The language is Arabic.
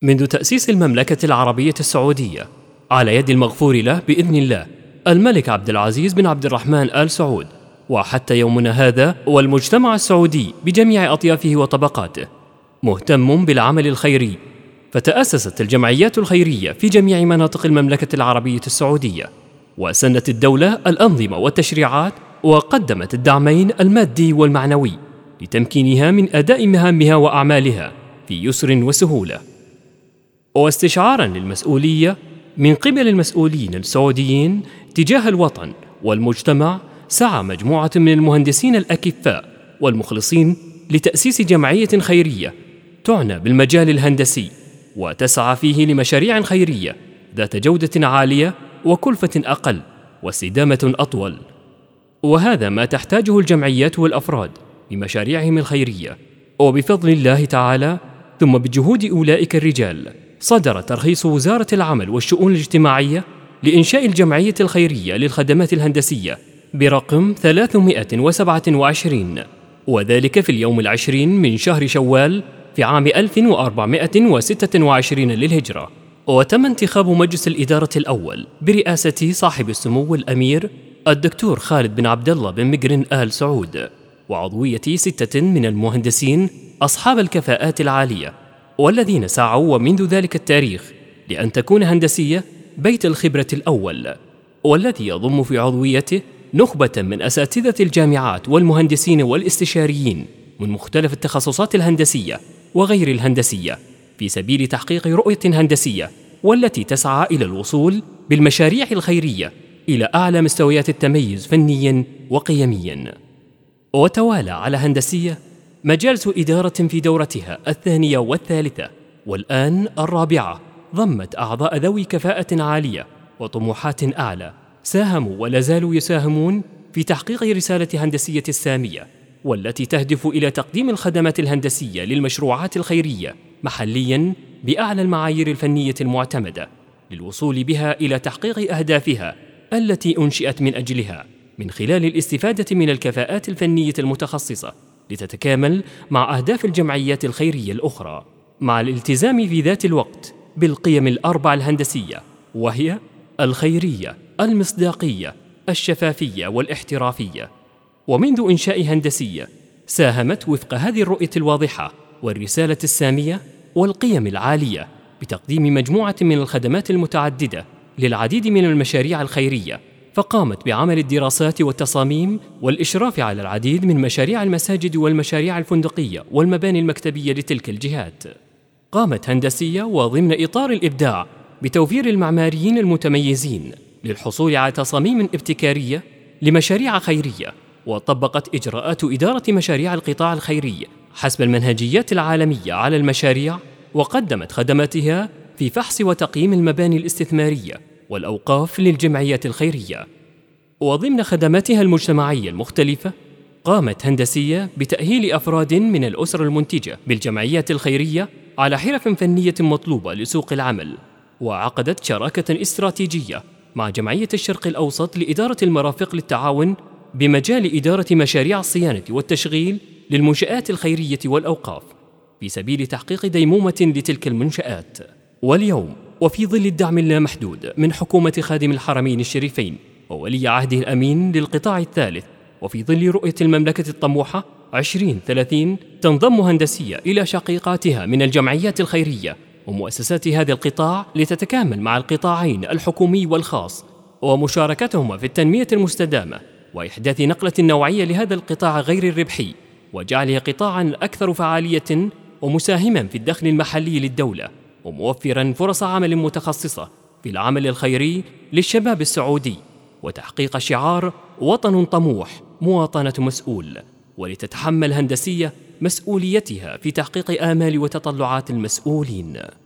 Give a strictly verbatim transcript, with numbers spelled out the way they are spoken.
منذ تأسيس المملكة العربية السعودية على يد المغفور له بإذن الله الملك عبد العزيز بن عبد الرحمن آل سعود، وحتى يومنا هذا، والمجتمع السعودي بجميع أطيافه وطبقاته مهتم بالعمل الخيري، فتأسست الجمعيات الخيرية في جميع مناطق المملكة العربية السعودية، وسنت الدولة الأنظمة والتشريعات، وقدمت الدعمين المادي والمعنوي لتمكينها من أداء مهامها وأعمالها في يسر وسهولة. واستشعارا للمسؤولية من قبل المسؤولين السعوديين تجاه الوطن والمجتمع، سعى مجموعة من المهندسين الأكفاء والمخلصين لتأسيس جمعية خيرية تعنى بالمجال الهندسي، وتسعى فيه لمشاريع خيرية ذات جودة عالية وكلفة أقل واستدامة أطول. وهذا ما تحتاجه الجمعيات والأفراد بمشاريعهم الخيرية. وبفضل الله تعالى ثم بجهود أولئك الرجال، صدر ترخيص وزارة العمل والشؤون الاجتماعية لإنشاء الجمعية الخيرية للخدمات الهندسية برقم ثلاثمائة وسبعة وعشرين، وذلك في اليوم العشرين من شهر شوال في عام ألف وأربعمائة وستة وعشرين للهجرة. وتم انتخاب مجلس الإدارة الأول برئاسة صاحب السمو الأمير الدكتور خالد بن عبد الله بن مقرن آل سعود، وعضوية ستة من المهندسين أصحاب الكفاءات العالية، والذين سعوا ومنذ ذلك التاريخ لأن تكون هندسية بيت الخبرة الأول، والذي يضم في عضويته نخبة من أساتذة الجامعات والمهندسين والاستشاريين من مختلف التخصصات الهندسية وغير الهندسية، في سبيل تحقيق رؤية هندسية والتي تسعى إلى الوصول بالمشاريع الخيرية إلى أعلى مستويات التميز فنياً وقيمياً. وتوالى على هندسية مجالس إدارة في دورتها الثانية والثالثة، والآن الرابعة، ضمت أعضاء ذوي كفاءة عالية وطموحات أعلى، ساهموا ولا زالوا يساهمون في تحقيق رسالة هندسية السامية، والتي تهدف إلى تقديم الخدمات الهندسية للمشروعات الخيرية محلياً بأعلى المعايير الفنية المعتمدة، للوصول بها إلى تحقيق أهدافها التي أنشئت من أجلها، من خلال الاستفادة من الكفاءات الفنية المتخصصة لتتكامل مع أهداف الجمعيات الخيرية الأخرى، مع الالتزام في ذات الوقت بالقيم الأربع الهندسية، وهي الخيرية، المصداقية، الشفافية والاحترافية. ومنذ إنشاء هندسية ساهمت وفق هذه الرؤية الواضحة والرسالة السامية والقيم العالية بتقديم مجموعة من الخدمات المتعددة للعديد من المشاريع الخيرية، فقامت بعمل الدراسات والتصاميم والإشراف على العديد من مشاريع المساجد والمشاريع الفندقية والمباني المكتبية لتلك الجهات. قامت هندسية وضمن إطار الإبداع بتوفير المعماريين المتميزين للحصول على تصاميم ابتكارية لمشاريع خيرية، وطبقت إجراءات إدارة مشاريع القطاع الخيري حسب المنهجيات العالمية على المشاريع، وقدمت خدماتها في فحص وتقييم المباني الاستثمارية والأوقاف للجمعيات الخيرية. وضمن خدماتها المجتمعية المختلفة، قامت هندسية بتأهيل أفراد من الأسر المنتجة بالجمعيات الخيرية على حرف فنية مطلوبة لسوق العمل، وعقدت شراكة استراتيجية مع جمعية الشرق الأوسط لإدارة المرافق للتعاون بمجال إدارة مشاريع الصيانة والتشغيل للمنشآت الخيرية والأوقاف، في سبيل تحقيق ديمومة لتلك المنشآت. واليوم، وفي ظل الدعم اللامحدود من حكومة خادم الحرمين الشريفين وولي عهده الأمين للقطاع الثالث، وفي ظل رؤية المملكة الطموحة عشرين ثلاثين، تنضم هندسية إلى شقيقاتها من الجمعيات الخيرية ومؤسسات هذا القطاع لتتكامل مع القطاعين الحكومي والخاص، ومشاركتهما في التنمية المستدامة وإحداث نقلة نوعية لهذا القطاع غير الربحي، وجعله قطاعاً أكثر فعالية ومساهماً في الدخل المحلي للدولة، وموفراً فرص عمل متخصصة في العمل الخيري للشباب السعودي، وتحقيق شعار وطن طموح مواطنة مسؤول، ولتتحمل هندسية مسؤوليتها في تحقيق آمال وتطلعات المسؤولين.